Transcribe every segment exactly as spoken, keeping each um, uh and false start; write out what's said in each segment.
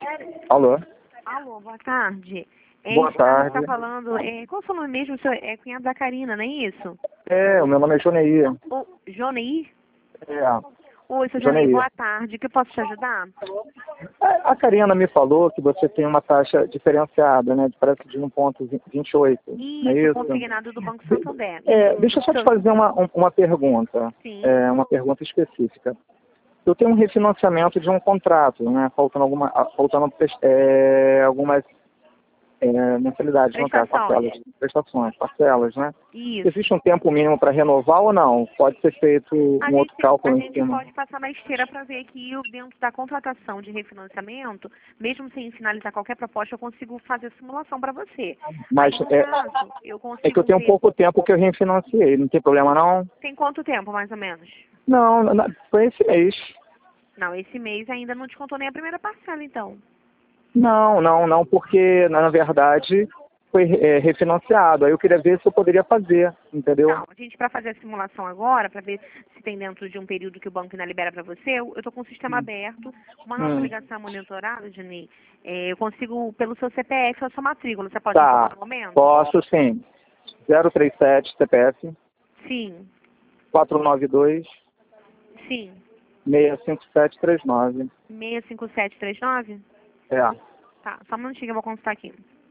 Alô? Alô, boa tarde. É, Boa tarde. Você está falando, é, qual é o seu nome mesmo? O senhor é cunhado da Karina, não é isso? É, o meu nome é Joneir. O Joneir? É, Oi, seu Joneir, Joneir. boa tarde. O que eu posso te ajudar? A a Karina me falou que você tem uma taxa diferenciada, né? Parece de um ponto vinte e oito, não é Isso, isso? consignado do Banco Santander. É, Isso. deixa eu só te Seu- fazer uma, um- uma pergunta, Sim. é, uma pergunta específica. Eu tenho um refinanciamento de um contrato, né? Faltando, alguma, ah, faltando é, algumas é, mensalidades, no caso, Prestações. parcelas, prestações, parcelas, né? Isso. Existe um tempo mínimo para renovar ou não? Pode ser feito A um outro gente, cálculo a em gente cima? pode passar na esteira para ver aqui o- dentro da contratação de refinanciamento, mesmo sem finalizar qualquer proposta, eu consigo fazer a simulação para você. Mas Aí, no é, caso, eu é que eu consigo tenho ver. pouco tempo que eu refinanciei, não tem problema não? Tem quanto tempo, mais ou menos? Não, não, foi esse mês. Não, esse mês ainda não descontou nem a primeira parcela, então. Não, não, não, porque na verdade foi é, refinanciado. Aí eu queria ver se eu poderia fazer, entendeu? Não, a gente, para fazer a simulação agora, para ver se tem dentro de um período que o banco ainda libera para você, eu estou com o sistema aberto, uma nossa Hum. ligação monitorada, Jani, é, eu consigo, pelo seu C P F ou sua matrícula, você pode Tá, informar no momento? posso sim. zero três sete C P F Sim, quatro nove dois sim. seis cinco sete três nove. seis cinco sete três nove? É. Tá, só um minutinho que eu vou consultar aqui.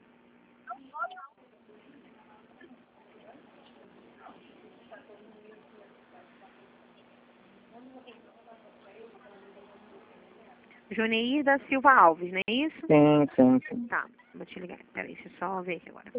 Joneir da Silva Alves, não é isso? Sim, sim, sim. Tá, vou te ligar. Peraí, deixa eu só ver aqui agora.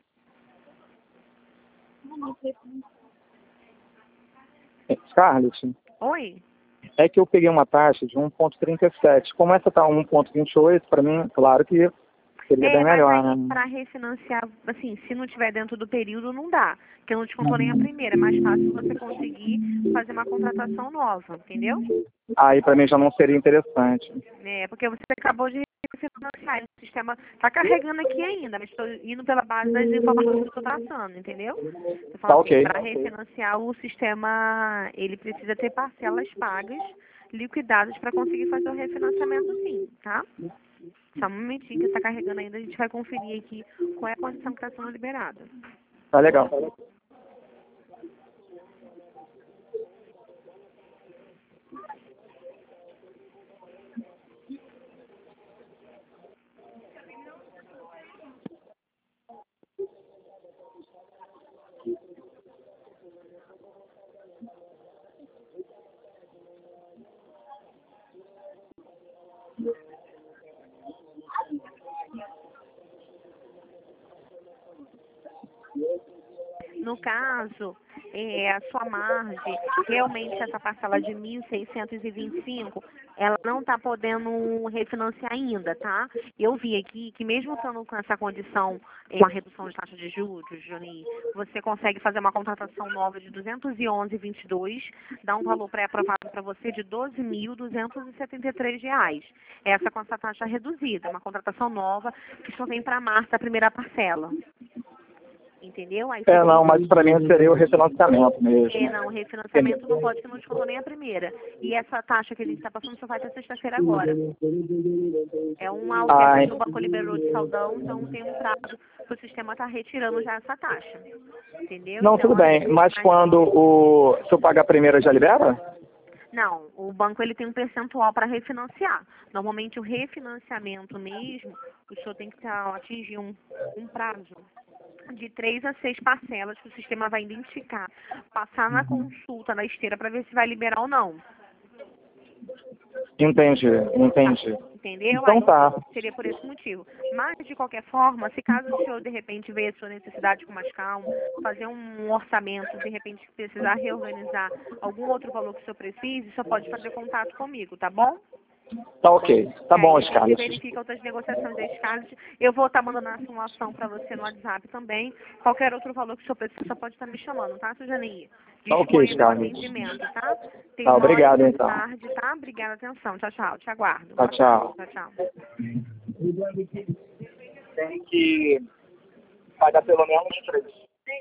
É, Scarlett, Oi? é que eu peguei uma taxa de um ponto trinta e sete. Como essa tá um ponto vinte e oito, para mim, claro que seria bem É, mas melhor, aí né? para refinanciar, assim, se não tiver dentro do período, não dá. Porque não descontou nem a primeira. É mais fácil você conseguir fazer uma contratação nova, entendeu? Aí para mim já não seria interessante. É, porque você acabou de refinanciar. O sistema está carregando aqui ainda, mas estou indo pela base das informações que eu estou passando, entendeu? Eu Tá falo assim, ok. para refinanciar o sistema, ele precisa ter parcelas pagas, liquidadas para conseguir fazer o refinanciamento sim, tá? Só um momentinho que está carregando ainda, a gente vai conferir aqui qual é a condição que está sendo liberada. Tá legal. No caso, é, a sua margem, realmente essa parcela de mil seiscentos e vinte e cinco, ela não está podendo refinanciar ainda, tá? Eu vi aqui que mesmo estando com essa condição, é, com a redução de taxa de juros, Juni, você consegue fazer uma contratação nova de duzentos e onze vírgula vinte e dois, dá um valor pré-aprovado para você de doze mil duzentos e setenta e três reais. Essa com essa taxa reduzida, uma contratação nova que só vem para março a primeira parcela. Entendeu? Aí É, você não, mas para mim seria o refinanciamento é, mesmo. não, refinanciamento não pode, porque não descontou nem a primeira. E essa taxa que a gente está passando só vai até sexta-feira agora. É uma oferta Ai, que o banco liberou de saldão, então tem um prazo que o sistema está retirando já essa taxa. Entendeu? não, Então, tudo bem. assim, Mas mas- quando o. Se eu pagar a primeira já libera? não, o banco ele tem um percentual para refinanciar. Normalmente o refinanciamento mesmo, o senhor tem que tá, atingir um, um prazo de três a seis parcelas que o sistema vai identificar, passar na consulta na esteira para ver se vai liberar ou não. Entendi, entendi. Entendeu? Então Aí tá. seria por esse motivo. Mas, de qualquer forma, se caso o senhor, de repente, ver a sua necessidade com mais calma, fazer um orçamento, de repente, precisar reorganizar algum outro valor que o senhor precise, só pode fazer contato comigo, tá bom? Tá ok. Tá Aí bom, a gente Scarlett. verifica outras negociações da Scarlett. Eu vou estar mandando a simulação para você no WhatsApp também. Qualquer outro valor que o senhor precise, só pode estar me chamando, tá, Sujani? Tá ok, Disponha do Scarlett. atendimento, tá? Tenha Tá, uma obrigado ótima então. tarde, tá? Obrigada, atenção. Tchau, tchau. Te aguardo. Tchau, Boa tarde. tchau. Tchau, tchau. Tem que pagar pelo menos três.